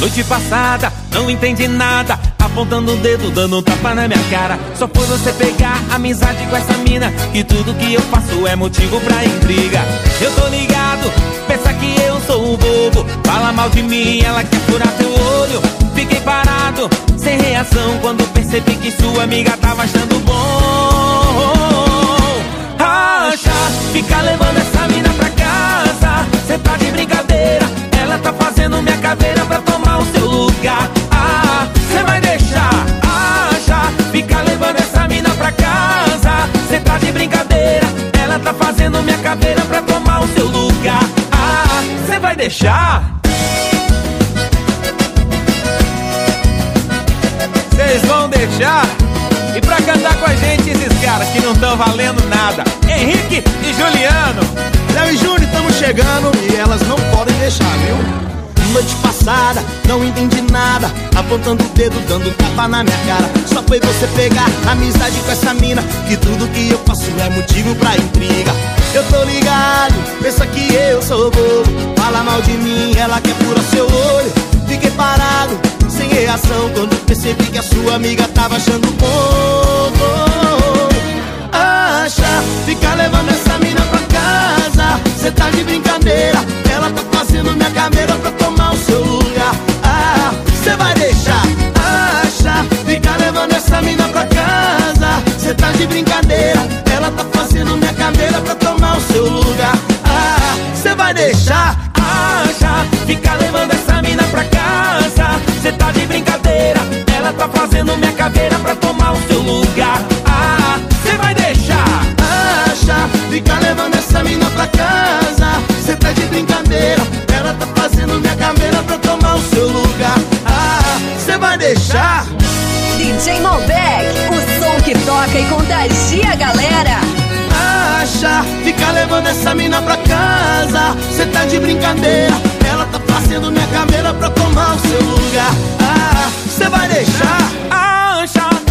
Noite passada, não entendi nada, apontando o dedo, dando um tapa na minha cara. Só foi você pegar amizade com essa mina, que tudo que eu faço é motivo pra intriga. Eu tô ligado, pensa que eu sou o bobo, fala mal de mim, ela quer furar teu olho. Fiquei parado, sem reação, quando percebi que sua amiga tava achando bom. Acha, fica levando essa mina pra casa, cê tá de brincadeira, ela tá fazendo minha caveira pra tomar o seu lugar. Ah, cê vai deixar? Acha, fica levando essa mina pra casa, cê tá de brincadeira, ela tá fazendo minha caveira pra tomar o seu lugar. Ah, cê vai deixar? Vocês vão deixar? E pra cantar com a gente esses caras que não tão valendo nada, Henrique e Juliano. Léo e Júnior, estamos chegando e elas não podem deixar, viu? Noite passada, não entendi nada, apontando o dedo, dando tapa na minha cara. Só foi você pegar amizade com essa mina, que tudo que eu faço é motivo pra intriga. Eu tô ligado, pensa que eu sou bobo, fala mal de mim, ela quer furar seu olho. Fiquei parado, sem reação, quando percebi que a sua amiga tava achando bom. Acha, fica levando essa mina pra casa, cê tá de brincadeira, ela tá fazendo minha caveira pra tomar o seu lugar. Ah, cê vai deixar? Acha, fica levando essa mina pra casa, cê tá de brincadeira, ela tá fazendo minha caveira pra tomar o seu lugar. Ah, cê vai deixar? Acha, fica levando essa mina pra casa, cê tá de brincadeira, ela tá fazendo minha caveira pra tomar o seu lugar. Ah, cê vai deixar? Acha, fica levando essa mina pra casa, cê tá de brincadeira, ela tá fazendo minha caveira pra tomar o seu lugar. Ah, cê vai deixar? DJ Malbec, o som que toca e contagia a galera. Acha, fica levando essa mina pra casa, cê tá de brincadeira, ela tá fazendo minha caveira pra tomar o seu lugar. Ah, cê vai deixar? Acha,